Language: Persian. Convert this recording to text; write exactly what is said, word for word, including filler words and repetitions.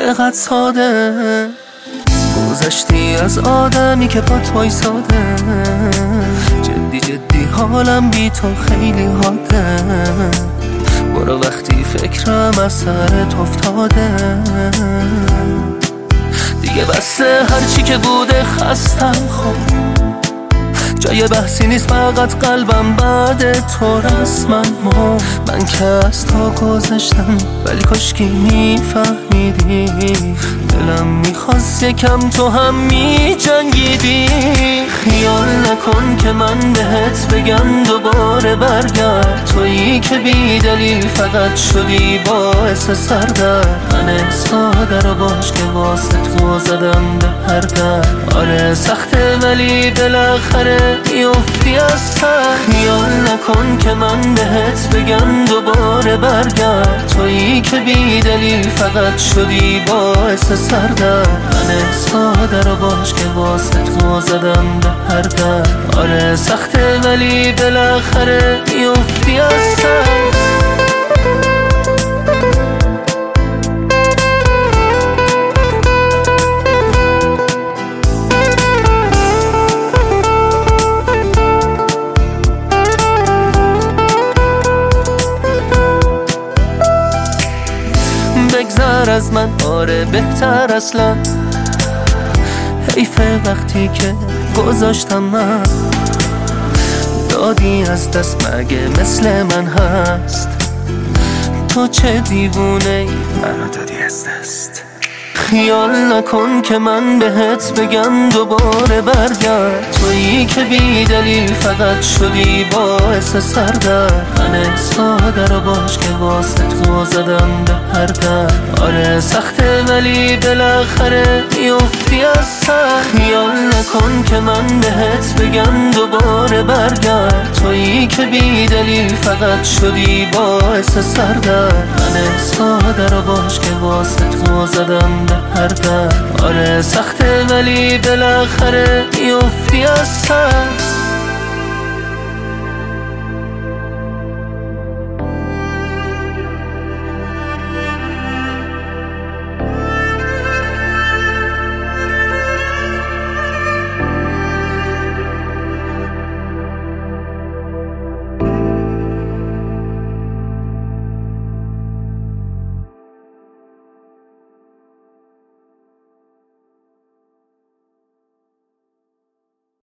چقدر ساده گذشتی از آدمی که پات وایساده. جدی جدی حالم بی تو خیلی حاده. برو وقتی فکرم از سرت افتاده. دیگه بسه هرچی که بوده خستم خب. جای بحثی نیست فقط قلبم بعد تو رسما ما. من که از تو گذشتم ولی کاشکی میفهمیدی. دلم میخواست یکم تو هم میجنگیدی. خیال نکن که من بهت بگم دوباره برگرد. تویی که بی دلیل فقط شدی باعث سردرد. من ساده رو باش که واسه تو زدم به هر در. آره سخته ولی بالاخره میافتی از سر. خیال نکن که من بهت بگم دوباره برگرد. تویی که بی دلیل فقط شدی باعث سردرد. من ساده رو باش که واسه تو زدم به هر در. آره سخته ولی بالاخره میافتی از سر. بگذر از من آره بهتر اصلا. حیفه وقتی که گذاشتم من. دادی از دست مگه مثل من هست. تو چه دیوونه ای منو دادی از دست. خیال نکن که من بهت بگم دوباره برگرد. تویی که بی دلیل فقط شدی باعث سردرد. من ساده رو باش که واسه تو زدم به هر در. آره سخته ولی بالاخره میافتی از سر. خیال نکن که من بهت بگم دوباره برگرد. تویی که بی دلیل فقط شدی باعث سردرد. من ساده رو باش که واسه تو زدم به هر در. آره سخته ولی بالاخره میافتی از سر.